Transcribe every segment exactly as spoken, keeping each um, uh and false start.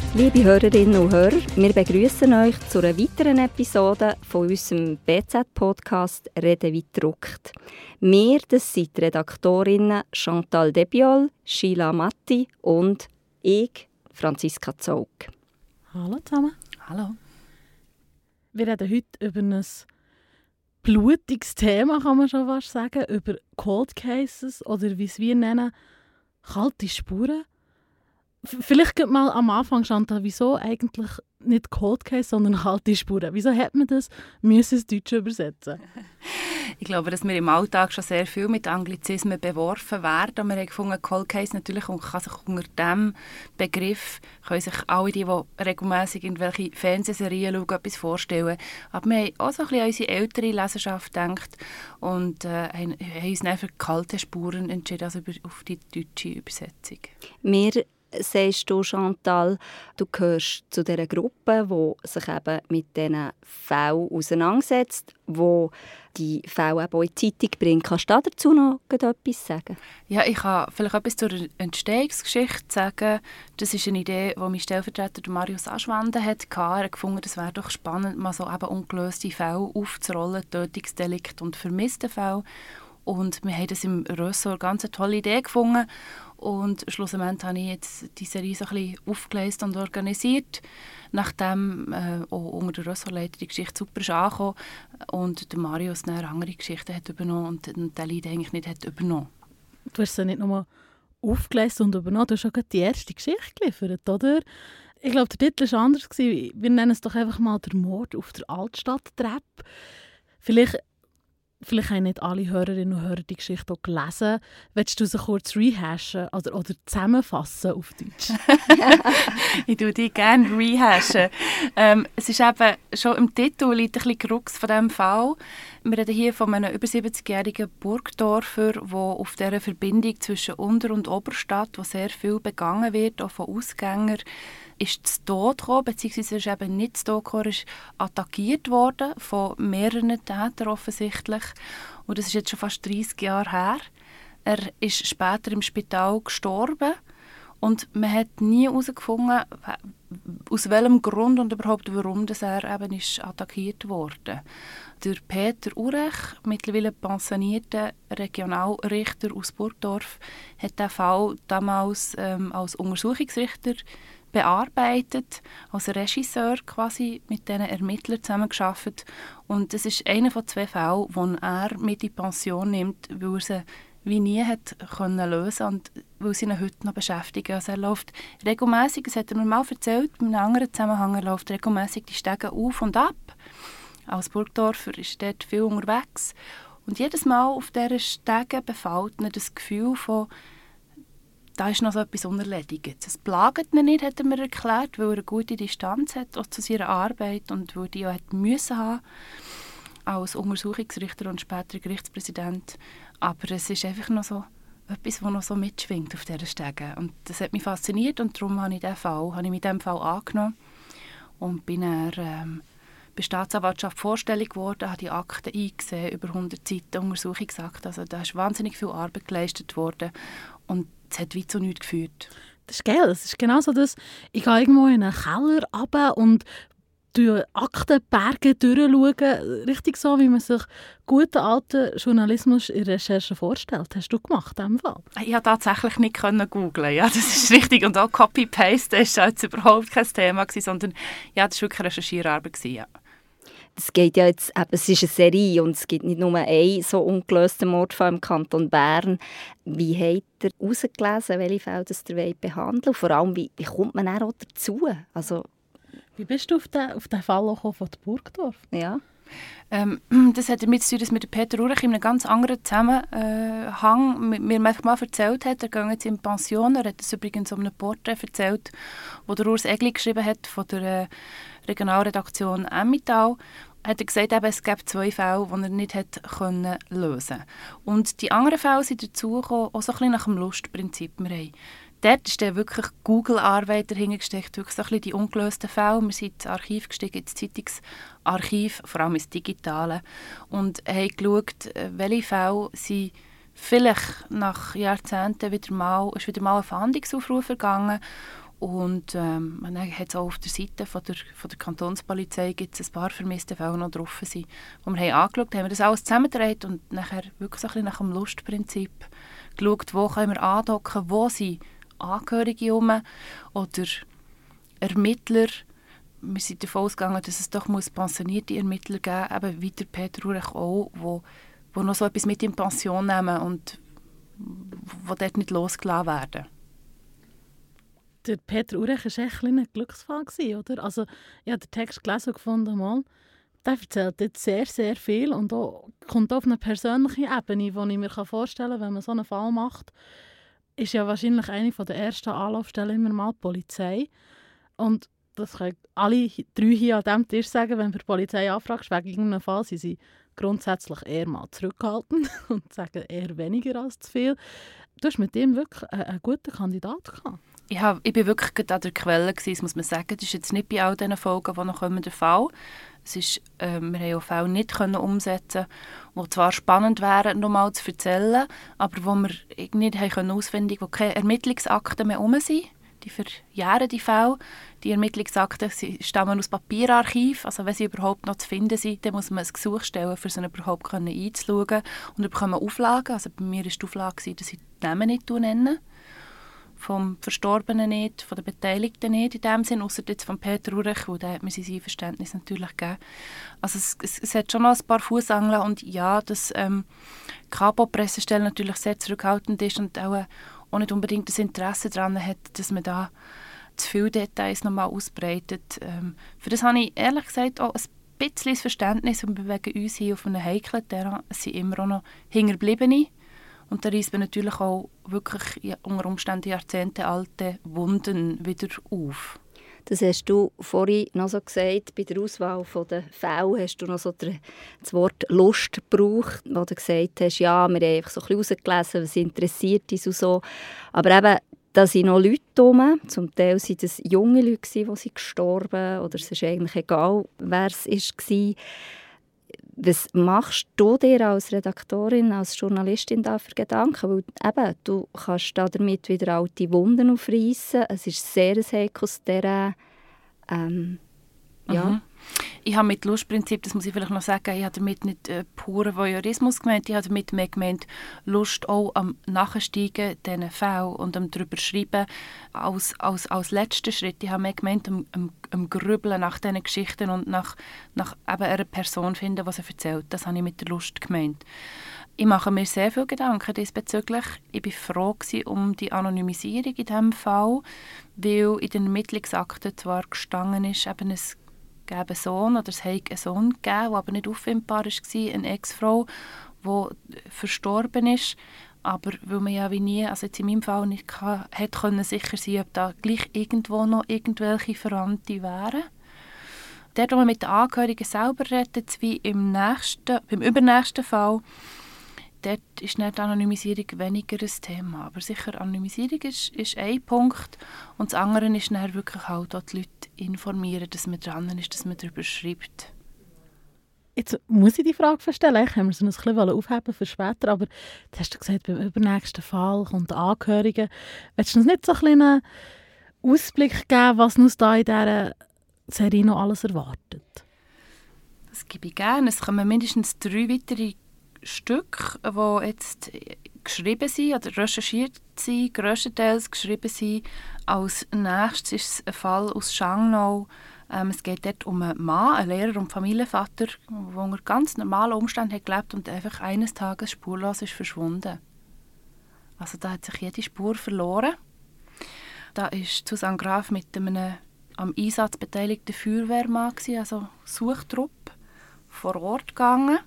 Liebe Hörerinnen und Hörer, wir begrüßen euch zu einer weiteren Episode von unserem B Z-Podcast «Reden wie gedruckt». Wir, das sind die Redaktorinnen Chantal Debiol, Sheila Matti und ich, Franziska Zaug. Hallo zusammen. Hallo. Wir reden heute über ein blutiges Thema, kann man schon fast sagen, über Cold Cases oder wie es wir nennen, kalte Spuren. V- Vielleicht geht mal am Anfang, Chantal, wieso eigentlich nicht Cold Case, sondern kalte Spuren? Wieso hat man das müssen ins Deutsche übersetzen? Ich glaube, dass wir im Alltag schon sehr viel mit Anglizismen beworfen werden. Und wir haben gefunden, Cold Case natürlich und kann sich unter diesem Begriff können sich alle, die, die regelmässig irgendwelche Fernsehserien schauen, etwas vorstellen. Aber wir haben auch so ein bisschen an unsere ältere Leserschaft gedacht und äh, haben, haben uns dann für kalte Spuren entschieden, also über, auf die deutsche Übersetzung. Wir sagst du, Chantal, du gehörst zu dieser Gruppe, die sich eben mit diesen Fällen auseinandersetzt, die die Fälle eben auch in die Zeitung bringt. Kannst du dazu noch etwas sagen? Ja, ich kann vielleicht etwas zur Entstehungsgeschichte sagen. Das ist eine Idee, die mein Stellvertreter Marius Aschwanden hatte. Er hat gefunden, es wäre doch spannend, mal so eben ungelöste Fälle aufzurollen, Tötungsdelikte und vermisste Fälle. Und wir haben das im Ressort ganz eine tolle Idee gefunden. Und schlussendlich habe ich jetzt die Serie so ein bisschen aufgelesen und organisiert, nachdem äh, auch unter der Ressortleitung die Geschichte super ist angekommen und der Marius eine andere Geschichte hat übernommen und die Idee eigentlich nicht hat übernommen. Du hast sie nicht nur aufgelesen und übernommen, du hast schon gerade die erste Geschichte geliefert, oder? Ich glaube, der Titel war anders. Wir nennen es doch einfach mal «Der Mord auf der Altstadttreppe». Vielleicht Vielleicht haben nicht alle Hörerinnen und Hörer die Geschichte auch gelesen. Willst du sie kurz rehashen oder, oder zusammenfassen auf Deutsch? Ich tue die gerne rehashen. ähm, es ist eben schon im Titel liegt ein bisschen Krux von diesem Fall. Wir reden hier von einem über siebzigjährigen Burgdorfer, der auf dieser Verbindung zwischen Unter- und Oberstadt, wo sehr viel begangen wird, auch von Ausgängern, ist zu Tod gekommen, beziehungsweise ist eben nicht zu Tod gekommen, er ist attackiert worden von mehreren Tätern offensichtlich. Und das ist jetzt schon fast dreißig Jahre her. Er ist später im Spital gestorben und man hat nie herausgefunden, aus welchem Grund und überhaupt warum dass er eben ist attackiert wurde. Der Peter Urech, mittlerweile pensionierter Regionalrichter aus Burgdorf, hat diesen Fall damals ähm, als Untersuchungsrichter bearbeitet, als Regisseur quasi mit diesen Ermittlern zusammengearbeitet. Und das ist einer von zwei Fällen, wo er mit in die Pension nimmt, weil er sie wie nie hat können lösen und weil sie ihn heute noch beschäftigen. Also er läuft regelmässig, das hat er mir mal erzählt, in einem anderen Zusammenhang, er läuft regelmässig die Stege auf und ab. Als Burgdorfer ist er dort viel unterwegs. Und jedes Mal auf dieser Stege befällt ihn das Gefühl von, da ist noch so etwas unerledigt. Es plagt ihn nicht, hat er mir erklärt, weil er eine gute Distanz hat auch zu seiner Arbeit und weil die auch hat müssen haben als Untersuchungsrichter und später Gerichtspräsident. Aber es ist einfach noch so etwas, das noch so mitschwingt auf dieser Stege. Und das hat mich fasziniert und darum habe ich diesen Fall, habe ich mit diesem Fall angenommen und bin dann ähm, bei der Staatsanwaltschaft vorstellig geworden, habe die Akten eingesehen, über hundert Seiten Untersuchungsakte. Also da ist wahnsinnig viel Arbeit geleistet worden und es hat wie zu nichts geführt. Das ist geil. Es ist genau so, dass ich gehe irgendwo in einen Keller runter und durch Aktenberge durchschauen. Richtig so, wie man sich guten alten Journalismus in Recherchen vorstellt. Hast du gemacht in diesem Fall? Ich konnte tatsächlich nicht googeln. Ja, das ist richtig. Und auch Copy-Paste war jetzt überhaupt kein Thema, sondern ja, das war wirklich Recherchierarbeit. Ja. Es geht ja jetzt, eben, es ist eine Serie und es gibt nicht nur einen so ungelösten Mordfall im Kanton Bern. Wie habt ihr herausgelesen, welche Fälle das ihr behandeln wollt? Vor allem, wie, wie kommt man dann auch dazu? Also, wie bist du auf den, auf den Fall gekommen von Burgdorf? Ja. Ähm, das hat damit zu tun, dass mir Peter Urech in einem ganz anderen Zusammenhang äh, mir manchmal erzählt hat, er geht jetzt in Pension, er hat es übrigens um ein Porträt erzählt, das der Urs Egli geschrieben hat von der äh, Regionalredaktion Emmental. Hat er gesagt, eben, es gäbe zwei Fälle, die er nicht hat können lösen. Und die anderen Fälle sind dazugekommen, auch so ein bisschen nach dem Lustprinzip. Wir haben dort ist dann wirklich Google-Arbeit dahintergesteckt, wirklich so ein bisschen die ungelösten Fälle. Wir sind ins Archiv gestiegen, ins Zeitungsarchiv, vor allem ins Digitale, und haben geschaut, welche Fälle sind vielleicht nach Jahrzehnten wieder mal, ist wieder mal ein Fahndungsaufruf vergangen. Und ähm, dann hat es auch auf der Seite von der, von der Kantonspolizei gibt's ein paar vermisste Fälle noch drauf sind, wo wir haben angeschaut haben, wir das alles zusammengedreht und nachher wirklich so ein bisschen nach dem Lustprinzip geschaut, wo können wir andocken, wo sind Angehörige rum oder Ermittler. Wir sind davon ausgegangen, dass es doch muss pensionierte Ermittler geben muss, eben wie der Peter Urech auch, wo, wo noch so etwas mit in Pension nehmen und wo dort nicht losgelassen werden. Der Peter Urech war echt ein Glücksfall, oder? Also, ich habe den Text gelesen und gefunden, mal, der erzählt jetzt sehr, sehr viel und auch, kommt auf eine persönliche Ebene, die ich mir vorstellen kann, wenn man so einen Fall macht, ist ja wahrscheinlich eine der ersten Anlaufstellen immer mal die Polizei. Und das können alle drei hier an diesem Tisch sagen, wenn du die Polizei anfragst, wegen irgendeinem Fall, sind sie grundsätzlich eher mal zurückhaltend und sagen eher weniger als zu viel. Du hast mit ihm wirklich einen, einen guten Kandidat gehabt. Ich, hab, ich war wirklich an der Quelle, gewesen, muss man sagen. Das ist jetzt nicht bei all diesen Folgen, die noch kommen, der Fall. Es ist, äh, wir haben auch Fälle nicht können umsetzen, die zwar spannend wären, nochmal zu erzählen, aber wo wir nicht haben können ausfindig, wo keine Ermittlungsakten mehr herum sind. Die verjähren die Fälle. Die Ermittlungsakten stammen aus Papierarchiv. Also wenn sie überhaupt noch zu finden sind, dann muss man ein Gesuch stellen, um sie überhaupt einzuschauen. Und dann bekommen Auflagen. Also bei mir war die Auflage, dass ich die Namen nicht nennen. Vom Verstorbenen nicht, von den Beteiligten nicht in dem Sinn, ausser jetzt von Peter Urech, weil der hat mir sein Einverständnis natürlich gegeben. Also es, es, es hat schon noch ein paar Fußangeln und ja, dass ähm, die Kapo-Pressestelle natürlich sehr zurückhaltend ist und auch, auch nicht unbedingt das Interesse daran hat, dass man da zu viele Details nochmal ausbreitet. Ähm, für das habe ich ehrlich gesagt auch ein bisschen Verständnis und wir bewegen uns hier auf einem heiklen Terrain. Es sind immer auch noch Hinterbliebene. Und da reißt man natürlich auch wirklich ja, unter Umständen jahrzehntealte Wunden wieder auf. Das hast du vorhin noch so gesagt, bei der Auswahl der Fälle hast du noch so das Wort Lust gebraucht, wo du gesagt hast, ja, wir haben einfach so ein bisschen rausgelesen, was interessiert uns und so. Aber eben, da sind noch Leute rum, zum Teil waren das junge Leute, die sind gestorben, oder es ist eigentlich egal, wer es war. Was machst du dir als Redaktorin, als Journalistin da für Gedanken? Weil eben, du kannst da damit wieder alte Wunden aufreissen. Es ist sehr ein heikles Terrain. Ähm, ja. Mhm. Ich habe mit Lustprinzip, das muss ich vielleicht noch sagen, ich habe damit nicht äh, puren Voyeurismus gemeint, ich habe damit mehr gemeint, Lust auch am Nachsteigen diesen Fällen und am drüber schreiben als, als, als letzten Schritt. Ich habe mehr gemeint, am, am, am Grübeln nach diesen Geschichten und nach, nach eben einer Person finden, die sie erzählt. Das habe ich mit der Lust gemeint. Ich mache mir sehr viele Gedanken diesbezüglich. Ich war froh um die Anonymisierung in diesem Fall, weil in den Ermittlungsakten zwar gestanden ist, eben es gäbe einen Sohn oder es hätte einen Sohn gegeben, der aber nicht auffindbar war, eine Ex-Frau, die verstorben ist. Aber weil man ja wie nie, also jetzt in meinem Fall nicht kann, hätte können sicher sein, ob da gleich irgendwo noch irgendwelche Verwandte wären. Dort, wo man mit den Angehörigen selber redet, wie im nächsten, beim übernächsten Fall, dort ist nicht die Anonymisierung weniger ein Thema. Aber sicher, Anonymisierung ist, ist ein Punkt. Und das andere ist dann wirklich halt auch die Leute informieren, dass man dran ist, dass man darüber schreibt. Jetzt muss ich die Frage stellen. Ich habe mir so ein bisschen aufheben für später, aber du hast gesagt, beim übernächsten Fall kommt Angehörige. Willst du uns nicht so ein einen Ausblick geben, was uns da in dieser Serie noch alles erwartet? Das gebe ich gerne. Es kommen mindestens drei weitere Stücke, die jetzt geschrieben sind oder recherchiert sind, grösstenteils geschrieben sind. Als nächstes ist es ein Fall aus Schangnau. Ähm, es geht dort um einen Mann, einen Lehrer und Familienvater, der unter ganz normalen Umständen hat gelebt und einfach eines Tages spurlos ist verschwunden. Also da hat sich jede Spur verloren. Da ist Susanne Graf mit einem am Einsatz beteiligten Feuerwehrmann, also Suchtrupp, vor Ort gegangen.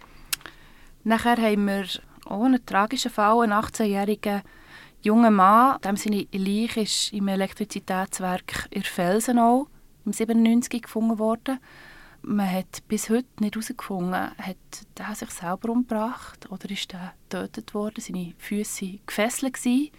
Nachher haben wir auch einen tragischen Fall, einen achtzehnjährigen jungen Mann. Dem seine Leiche ist im Elektrizitätswerk in Felsenau im siebenundneunzig gefunden worden. Man hat bis heute nicht herausgefunden, hat er sich selber umgebracht oder ist er getötet worden. Seine Füße waren gefesselt.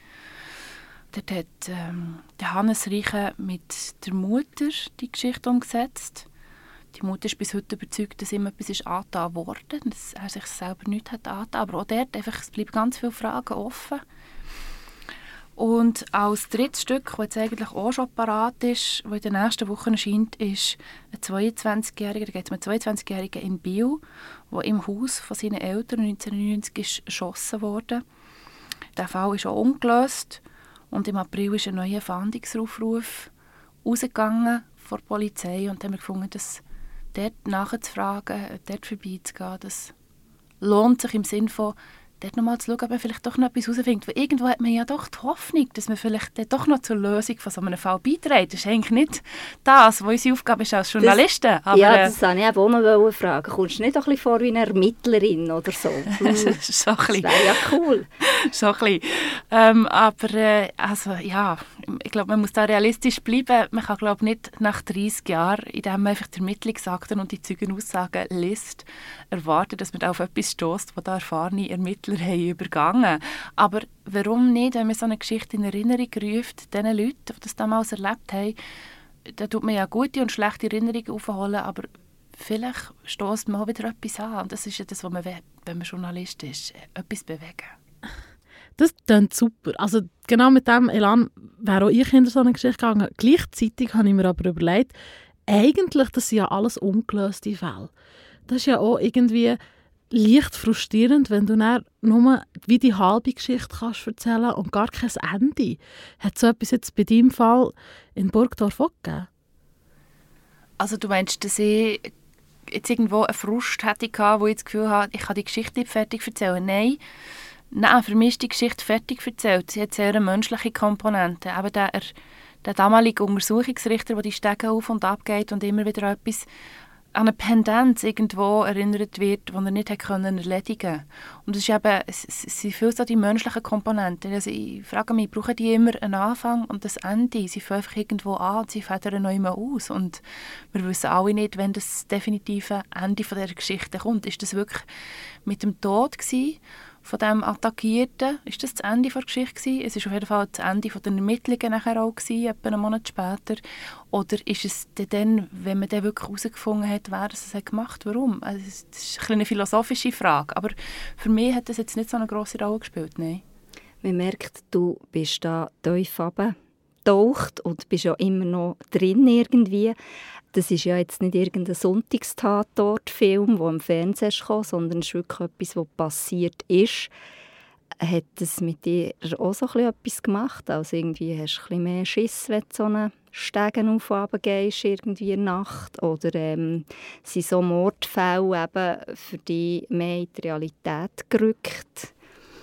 Dort hat ähm, der Hannes Reiche mit der Mutter die Geschichte umgesetzt. Die Mutter ist bis heute überzeugt, dass ihm etwas ist angetan wurde, dass er sich selber nichts hat angetan. Aber auch dort einfach, es bleiben ganz viele Fragen offen. Und Und als drittes Stück, das jetzt eigentlich auch schon parat ist, das in den nächsten Wochen erscheint, ist ein zweiundzwanzigjähriger, da geht es um einen zweiundzwanzigjährigen in Biel, der im Haus von seinen Eltern neunzehnhundertneunundneunzig ist erschossen wurde. Der Fall ist auch ungelöst und im April ist ein neuer Fahndungsaufruf rausgegangen von der Polizei und haben wir gefunden, dass dort nachzufragen, dort vorbeizugehen, das lohnt sich im Sinne von, dort nochmal zu schauen, ob man vielleicht doch noch etwas herausfindet. Weil irgendwo hat man ja doch die Hoffnung, dass man vielleicht doch noch zur Lösung von so einem Fall beiträgt. Das ist eigentlich nicht das, was unsere Aufgabe ist als Journalisten. Das, aber, ja, äh, das wollte ich auch noch fragen. Kommst du nicht auch ein bisschen vor wie eine Ermittlerin oder so? das ist so ein bisschen, das wäre ja cool. so ein bisschen. Ähm, aber äh, also, ja, ich glaube, man muss da realistisch bleiben. Man kann, glaube nicht nach dreissig Jahren, indem man einfach die Ermittlungsakten und die Zeugenaussagen liest, erwarten, dass man da auf etwas stösst, was da erfahrene Ermittler haben übergangen. Aber warum nicht, wenn man so eine Geschichte in Erinnerung ruft, den Leuten, die das damals erlebt haben, da tut man ja gute und schlechte Erinnerungen aufholen, aber vielleicht stößt man auch wieder etwas an. Und das ist ja das, was man will, wenn man Journalist ist, etwas bewegen. Das klingt super. Also genau mit diesem Elan wäre auch ich hinter so eine Geschichte gegangen. Gleichzeitig habe ich mir aber überlegt, eigentlich, das sind ja alles ungelöste Fälle. Das ist ja auch irgendwie leicht frustrierend, wenn du dann nur wie die halbe Geschichte kannst erzählen und gar kein Ende. Hat so etwas jetzt bei deinem Fall in Burgdorf auch gegeben? Also du meinst, dass ich jetzt irgendwo einen Frust hätte gehabt, wo ich das Gefühl hatte, ich kann die Geschichte nicht fertig erzählen? Nein. Nein, für mich ist die Geschichte fertig erzählt. Sie hat sehr eine menschliche Komponente. Aber der, der damalige Untersuchungsrichter, der die Stege auf und ab geht und immer wieder etwas an eine Pendenz irgendwo erinnert wird, die er nicht hat können erledigen konnte. Und es ist eben, es, es sind viel so die menschlichen Komponenten. Also ich frage mich, brauchen die immer einen Anfang und ein Ende? Sie fangen einfach irgendwo an und sie federn noch immer aus. Und wir wissen alle nicht, wenn das definitive Ende von dieser Geschichte kommt. Ist das wirklich mit dem Tod gewesen? Von dem Attackierten, ist das das Ende der Geschichte gewesen? Es war auf jeden Fall das Ende der Ermittlungen nachher auch gewesen, etwa einen Monat später. Oder ist es dann, wenn man dann wirklich herausgefunden hat, wer es gemacht hat, warum? Also das ist eine philosophische Frage, aber für mich hat das jetzt nicht so eine grosse Rolle gespielt, nein. Man merkt, du bist da tief runtergetaucht und bist ja immer noch drin irgendwie. Das ist ja jetzt nicht irgendein Sonntagstatort-Film, der am Fernsehen kam, sondern es ist wirklich etwas, was passiert ist. Hat das mit dir auch so etwas gemacht? Also irgendwie hast du ein bisschen mehr Schiss, wenn du so einen Stegen auf und runter gehst, irgendwie in der Nacht? Oder ähm, sind so Mordfälle eben für dich mehr in die Realität gerückt?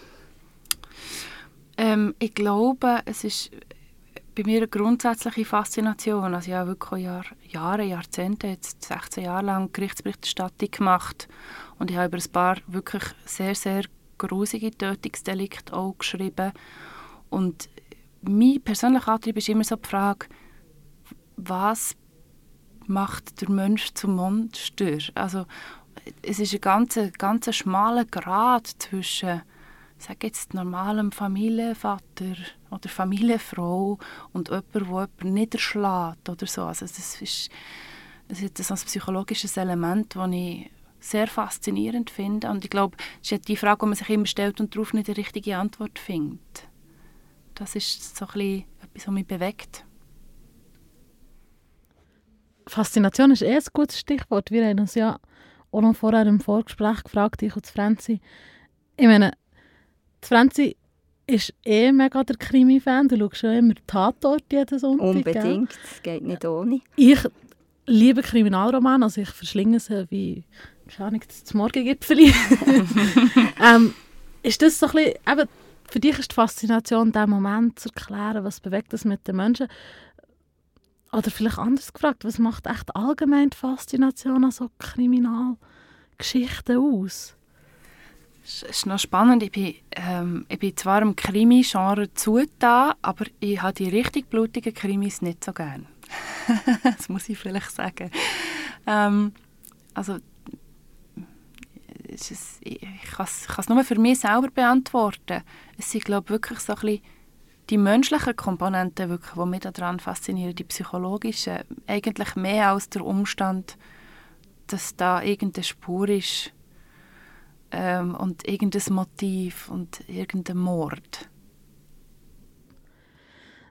Ähm, ich glaube, es ist bei mir eine grundsätzliche Faszination. Also ich habe wirklich Jahr, Jahre, Jahrzehnte, jetzt sechzehn Jahre lang Gerichtsberichterstattung gemacht und ich habe über ein paar wirklich sehr, sehr grusige Tötungsdelikte auch geschrieben. Und mein persönlicher Antrieb ist immer so die Frage, was macht der Mensch zum Monster? Also es ist ein ganz, ganz schmaler Grat zwischen, sag jetzt, normalem Familienvater oder Familienfrau und jemand, der jemanden niederschlägt oder so. Also das ist, das ist so ein psychologisches Element, das ich sehr faszinierend finde. Und ich glaube, es ist die Frage, die man sich immer stellt und darauf nicht die richtige Antwort findet. Das ist so ein bisschen etwas, was mich bewegt. Faszination ist eh ein gutes Stichwort. Wir haben uns ja auch noch vorher im Vorgespräch gefragt, ich und Franzi. Ich meine, Franzi ist eh mega der Krimi-Fan. Du schaust schon immer Tatort jeden Sonntag. Unbedingt, es geht nicht ohne. Ich liebe Kriminalromane, also ich verschlinge sie wie, keine Ahnung, das Morgengipfeli. ähm, ist das so ein bisschen, eben, für dich ist die Faszination, diesen Moment zu erklären, was bewegt das mit den Menschen? Oder vielleicht anders gefragt, was macht echt allgemein die Faszination an so Kriminalgeschichten aus? Es ist noch spannend. Ich bin, ähm, ich bin zwar im Krimi-Genre zugetan, aber ich habe die richtig blutigen Krimis nicht so gern. Das muss ich vielleicht sagen. Ähm, also, es ist, ich kann es nur für mich selber beantworten. Es sind, glaube ich, wirklich so ein bisschen die menschlichen Komponenten, wirklich, die mich daran faszinieren, die psychologischen, eigentlich mehr als der Umstand, dass da irgendeine Spur ist, Ähm, und irgendein Motiv und irgendein Mord.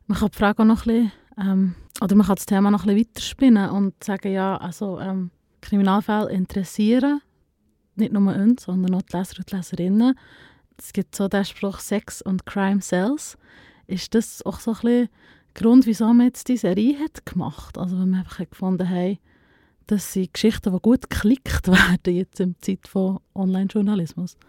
Man kann die Frage auch noch ein bisschen, ähm, oder man kann das Thema noch ein bisschen weiterspinnen und sagen, ja, also ähm, Kriminalfälle interessieren nicht nur uns, sondern auch die Leser und die Leserinnen. Es gibt so den Spruch «Sex und Crime Sells». Ist das auch so ein bisschen Grund, wieso man jetzt die Serie hat gemacht? Also wenn wir einfach gefunden haben, das sind Geschichten, die gut geklickt werden jetzt in der Zeit von Online-Journalismus.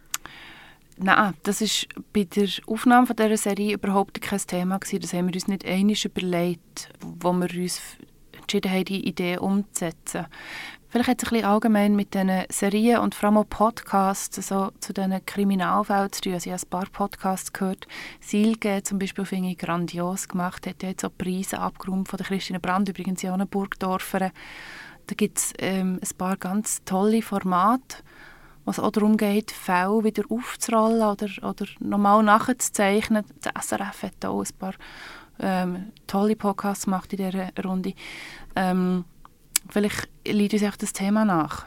Nein, das war bei der Aufnahme von dieser Serie überhaupt kein Thema gewesen. Das haben wir uns nicht einmal überlegt, wo wir uns entschieden haben, die Idee umzusetzen. Vielleicht hat es ein bisschen allgemein mit diesen Serien und vor allem auch Podcasts so zu diesen Kriminalfällen zu tun. Also ich habe ein paar Podcasts gehört. Silke zum Beispiel finde ich grandios gemacht. Hat jetzt auch Preise abgeräumt von der Christine Brand, übrigens ja auch eine Burgdorferin. Da gibt es ähm, ein paar ganz tolle Formate, wo es auch darum geht, Fälle wieder aufzurollen oder, oder nochmal nachzuzeichnen. Der S R F hat auch ein paar ähm, tolle Podcasts gemacht in dieser Runde. Ähm, vielleicht liegt uns auch das Thema nach.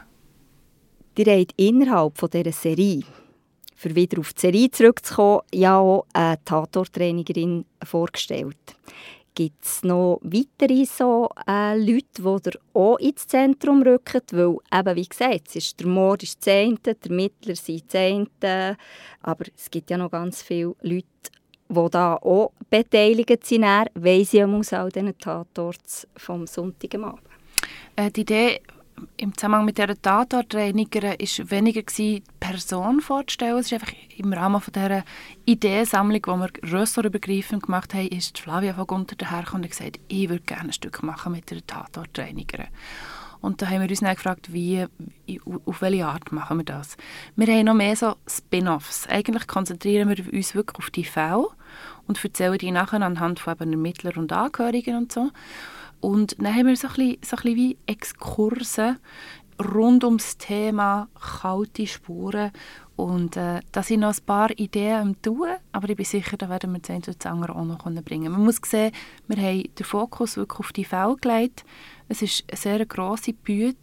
Ihr habt innerhalb von dieser Serie, für wieder auf die Serie zurückzukommen, ja auch eine Tatortreinigerin vorgestellt. Gibt es noch weitere so, äh, Leute, die ihr auch ins Zentrum rücken? Weil, eben, wie gesagt, es ist, der Mord ist das eine, der Ermittler sind das eine, aber es gibt ja noch ganz viele Leute, die da auch beteiligt sind, weil sie muss auch diesen Tatorts vom Sonntag am Abend. Äh, die Idee im Zusammenhang mit dieser Tatortreinigerin war weniger, die Person vorzustellen. Es ist einfach im Rahmen von dieser Ideensammlung, die wir ressortübergreifend gemacht haben, ist Flavia von Gunter dahergekommen und gesagt, ich würde gerne ein Stück machen mit der Tatortreinigerin. Und da haben wir uns dann gefragt, wie, auf welche Art machen wir das. Wir haben noch mehr so Spin-offs. Eigentlich konzentrieren wir uns wirklich auf die Fälle und erzählen die nachher anhand von eben Ermittlern und Angehörigen und so. Und dann haben wir so ein bisschen, so ein bisschen wie Exkurse rund ums Thema kalte Spuren. Und äh, da sind noch ein paar Ideen am Tun, aber ich bin sicher, da werden wir das eine oder das andere auch noch bringen können. Man muss sehen, wir haben den Fokus wirklich auf die Fälle gelegt. Es ist eine sehr grosse Bühne,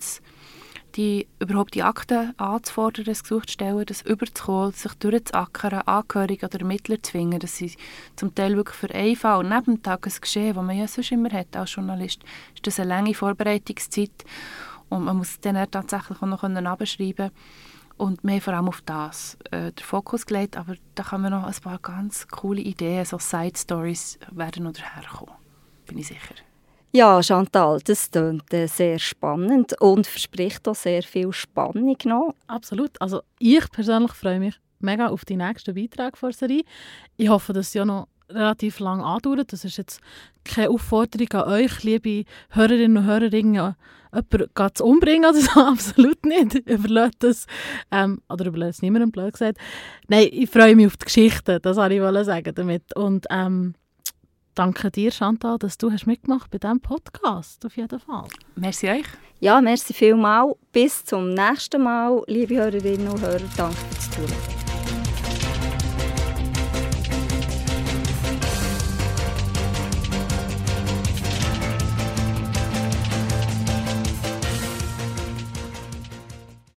die überhaupt die Akten anzufordern, das gesucht stellen, das überzukommen, sich durchzuackern, Angehörige oder Ermittler zu finden. Das sind zum Teil wirklich für einen Fall neben dem Tagesgeschehen, das man ja sonst immer hat als Journalist, ist das eine lange Vorbereitungszeit und man muss dann tatsächlich auch noch abschreiben. Und wir haben vor allem auf das äh, den Fokus gelegt, aber da kann man noch ein paar ganz coole Ideen, so Side-Stories werden noch daherkommen, bin ich sicher. Ja, Chantal, das klingt äh, sehr spannend und verspricht auch sehr viel Spannung noch. Absolut. Also ich persönlich freue mich mega auf die nächsten Beiträge der Serie. Ich hoffe, dass es ja noch relativ lang andauert. Das ist jetzt keine Aufforderung an euch, liebe Hörerinnen und Hörer, jemanden zu umbringen oder so. Absolut nicht. Überlasst das. Ähm, oder überlasst es niemandem, blöd gesagt. Nein, ich freue mich auf die Geschichte. Das wollte ich sagen damit. Und ähm, danke dir, Chantal, dass du hast mitgemacht bei diesem Podcast, auf jeden Fall. Merci euch. Ja, merci vielmals. Bis zum nächsten Mal, liebe Hörerinnen und Hörer. Danke fürs Zuhören.